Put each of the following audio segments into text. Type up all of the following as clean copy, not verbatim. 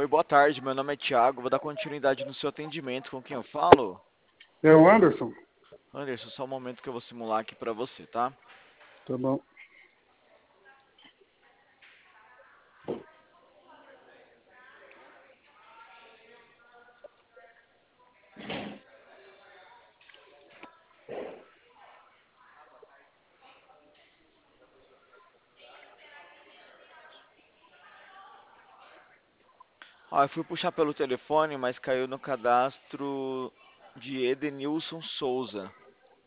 Oi, boa tarde. Meu nome é Thiago. Vou dar continuidade no seu atendimento. Com quem eu falo? É o Anderson? Anderson, só um momento que eu vou simular aqui pra você, tá? Tá bom. Ó, eu fui puxar pelo telefone, mas caiu no cadastro de Edenilson Souza.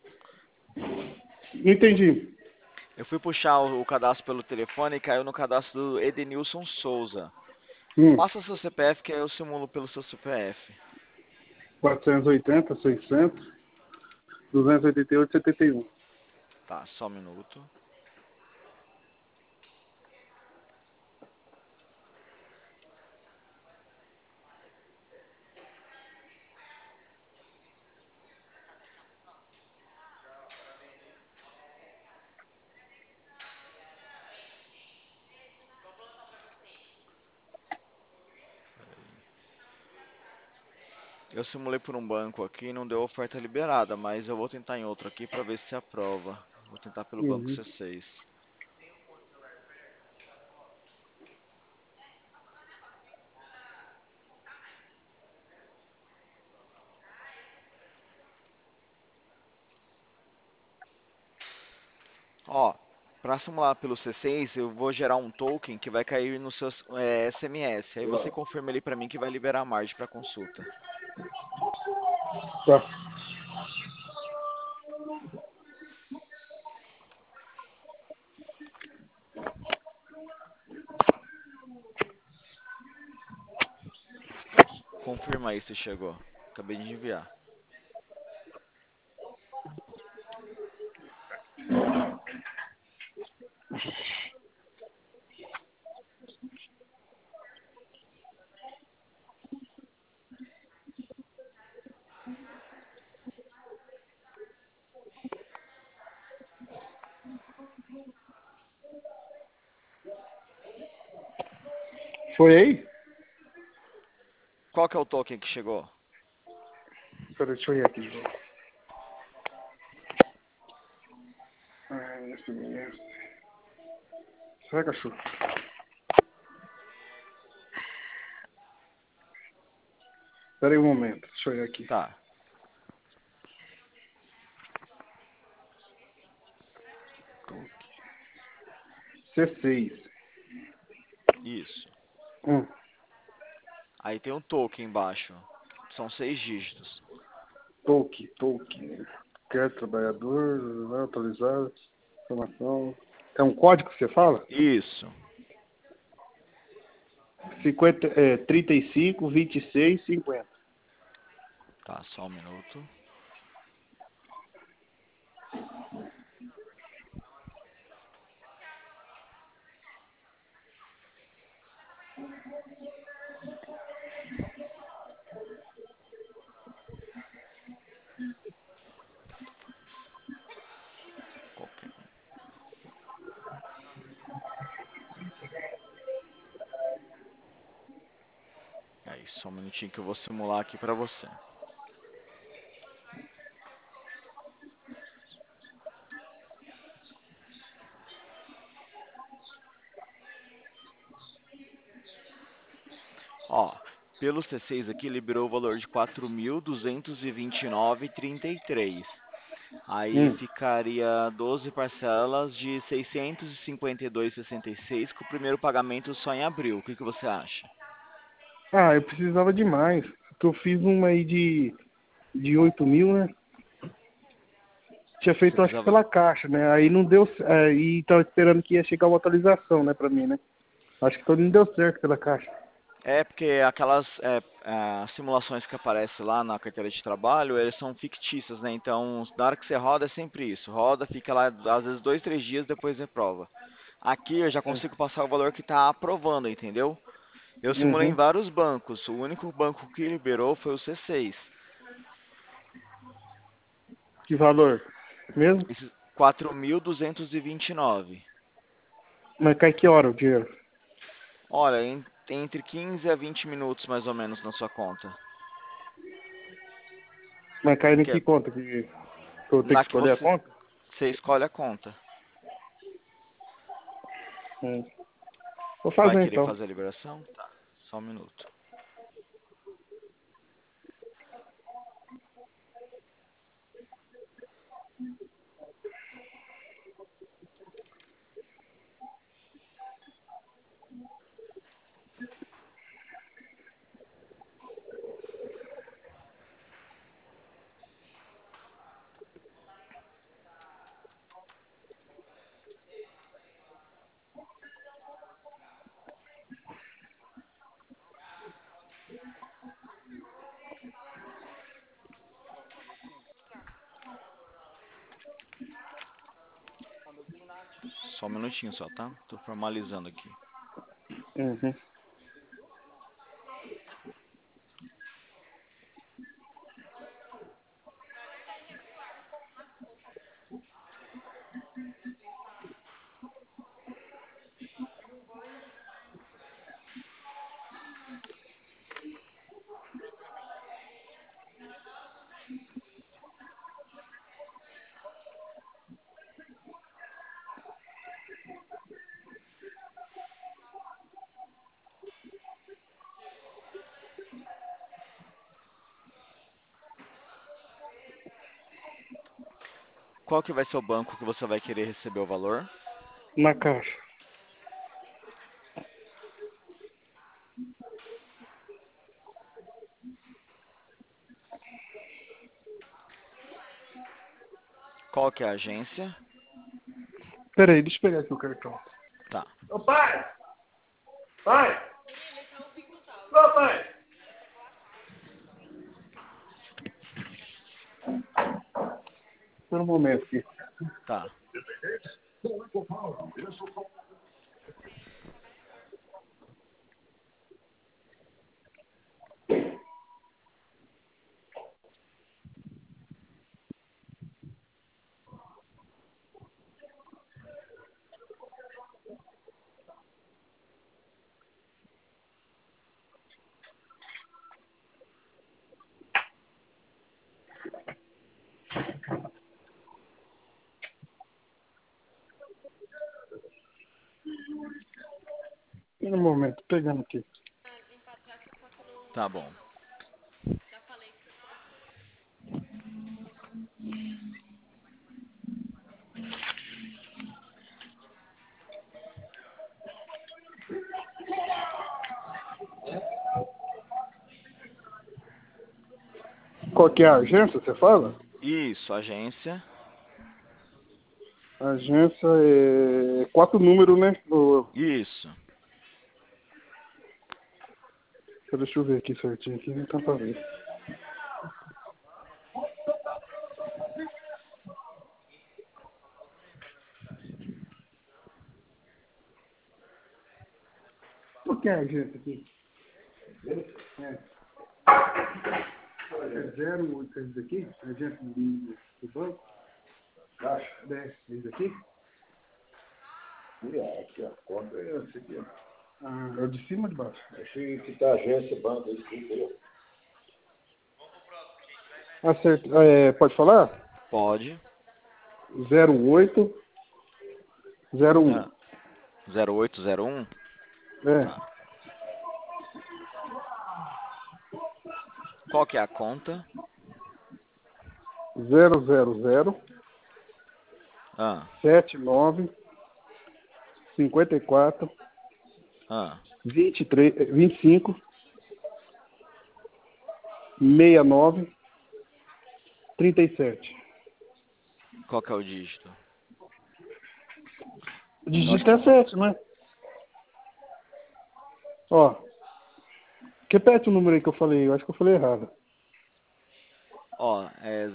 Não entendi. Eu fui puxar o cadastro pelo telefone e caiu no cadastro do Edenilson Souza. Hum, Passa seu CPF que aí eu simulo pelo seu CPF. 480, 600, 288, 71. Tá, só um minuto. Eu simulei por um banco aqui e não deu oferta liberada, mas eu vou tentar em outro aqui pra ver se aprova. Vou tentar pelo banco Uhum. C6. Ó, para simular pelo C6, eu vou gerar um token que vai cair no seu SMS. Aí você confirma ele para mim que vai liberar a margem para consulta. Tá. Confirma aí se chegou. Acabei de enviar. Foi aí? Qual que é o token que chegou? Peraí, deixa eu ir aqui de novo. Esse mesmo. Sai, cachorro. Peraí um momento. Deixa eu ir aqui. Tá, C6. isso. Hum. Aí tem um token embaixo. São 6 dígitos. Toque. Quer trabalhador, atualizar, informação. É um código que você fala? Isso. 35, 26, 50. Tá, só um minuto. Qualquer um. Aí, só um minutinho que eu vou simular aqui para você. Ó, pelo C6 aqui liberou o valor de 4.229,33. Aí Hum. ficaria 12 parcelas de 652,66 com o primeiro pagamento só em abril. O que que você acha? Ah, eu precisava de mais. Eu fiz uma aí de 8 mil, né? Tinha Você feito, acho que precisava. pela caixa, né? Aí não deu. E tava esperando que ia chegar uma atualização, né, pra mim, né? Acho que todo não deu certo pela caixa. É porque aquelas simulações que aparecem lá na carteira de trabalho, eles são fictícias, né? Então, na hora que você roda é sempre isso. Roda, fica lá às vezes 2, 3 dias, depois reprova. Aqui eu já consigo passar o valor que está aprovando, entendeu? Eu simulei em Uhum. vários bancos. O único banco que liberou foi o C6. Que valor? Mesmo? Esses 4.229. Mas cai que hora o dinheiro? Olha, Tem entre 15 a 20 minutos, mais ou menos, na sua conta. Mas cai em Que que é conta? Que eu tenho na que que escolher a conta? você escolhe a conta. Hum. Vou Vai fazer querer então. fazer a liberação? Tá, só um minuto. Só um minutinho só, tá? Tô formalizando aqui. Uhum. Qual que vai ser o banco que você vai querer receber o valor? Na caixa. Qual que é a agência? Pera aí, deixa eu pegar aqui o cartão. Tá. Ô pai! Pai! Ô pai! Espera um momento aqui. Tá. Espera um momento, tô pegando aqui. Tá bom. Qual que é a agência, você fala? Isso, agência. A agência é 4 números, né? Isso. Deixa eu ver aqui certinho, aqui não tá pra ver. Qual que é a agência aqui? É. É 08, é esse daqui? A agência do banco? Caixa. É esse daqui? Aqui a conta é essa aqui, ó. Ah, é o de cima ou de baixo? Achei que tá agência, banco, escrito aí, ó. Acerto. Pode falar? Pode. 08 01. Ah, 0801? É. Tá. Qual que é a conta? 000 Ah, 79 54 ah. 23 25 69 37. Qual que é o dígito? O dígito é 7, né? Ó, repete o número aí que eu falei. Eu acho que eu falei errado. Ó, é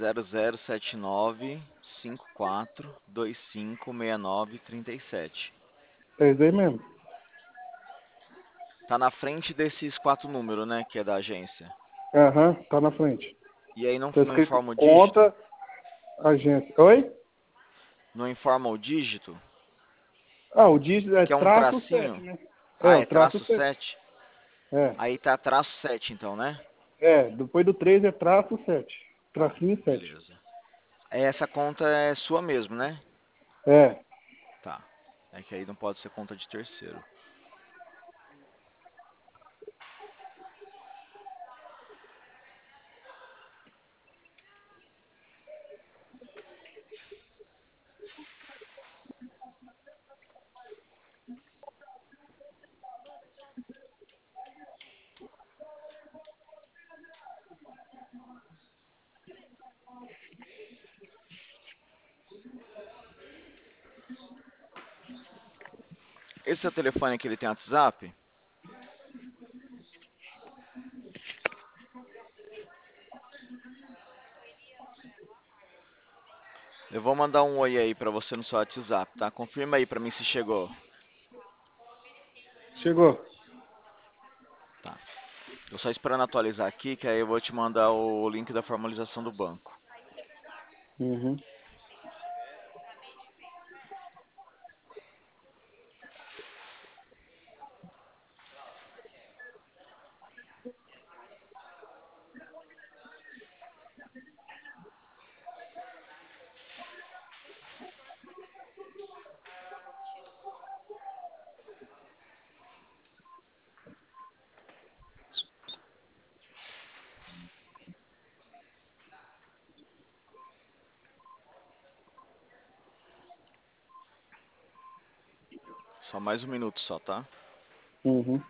007954256937. É isso aí mesmo. Tá na frente desses 4 números, né, que é da agência. Aham, tá na frente. E aí não, Tá não escrito informa o dígito? conta, agência. Oi? Não informa o dígito? Ah, o dígito é Que é um traço 7, tracinho? né? É, Ah, o é traço traço 7. 7. É. Aí tá traço 7 então, né? É, depois do 3 é traço 7. Tracinho 7. Beleza. Essa conta é sua mesmo, né? É. Tá. É que aí não pode ser conta de terceiro. Esse seu telefone aqui, ele tem WhatsApp? Eu vou mandar um oi aí pra você no seu WhatsApp, tá? Confirma aí pra mim se chegou. Chegou. Tá. Tô só esperando atualizar aqui, que aí eu vou te mandar o link da formalização do banco. Uhum. Só mais um minuto só, tá? Uhum.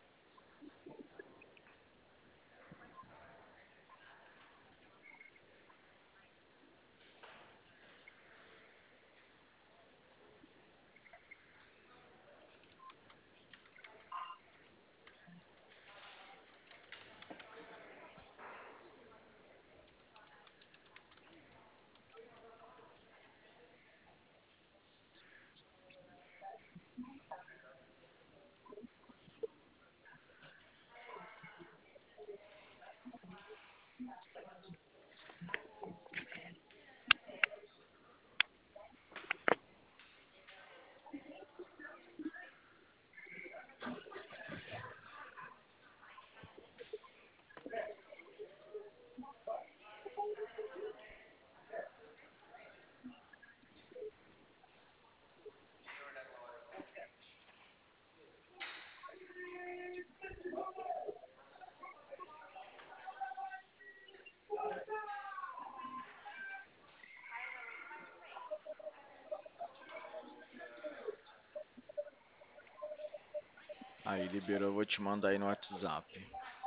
Aí, liberou, eu vou te mandar aí no WhatsApp.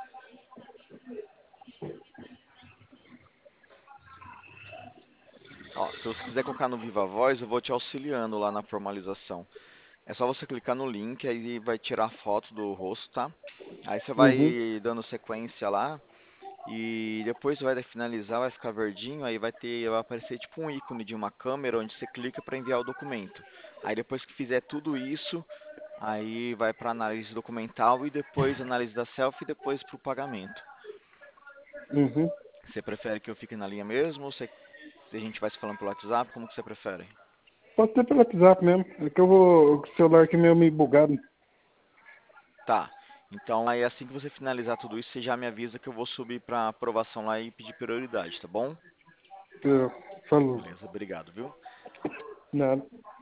Ó, se você quiser colocar no Viva Voz, eu vou te auxiliando lá na formalização. É só você clicar no link, aí vai tirar a foto do rosto, tá? Aí você Uhum. vai dando sequência lá e depois vai finalizar, vai ficar verdinho, aí vai aparecer tipo um ícone de uma câmera onde você clica para enviar o documento. Aí depois que fizer tudo isso, aí vai para análise documental e depois análise da selfie e depois para o pagamento. Uhum. Você prefere que eu fique na linha mesmo ou se a gente vai se falando pelo WhatsApp, como que você prefere? Pode ser pelo WhatsApp mesmo. É que eu vou. O celular aqui meio meio bugado. Tá. Então aí assim que você finalizar tudo isso, você já me avisa que eu vou subir para aprovação lá e pedir prioridade, tá bom? Falou. Beleza, obrigado, viu? Nada.